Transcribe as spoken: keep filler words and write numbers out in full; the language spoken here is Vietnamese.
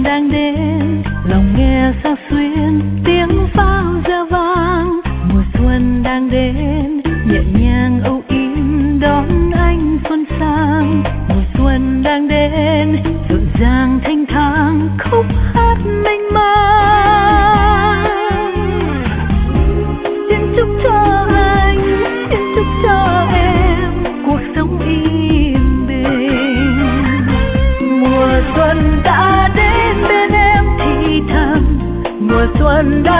xuân đang đến, lòng nghe sao xuyên tiếng pháo reo vang. Mùa xuân đang đến, nhẹ nhàng âu yếm đón anh xuân sang. Mùa xuân đang đến, rộn ràng thanh thang khúc hát mênh mang. Xin chúc cho anh, xin chúc cho em cuộc sống yên bình. Mùa xuân đã đến bên em thì thầm, mùa xuân đã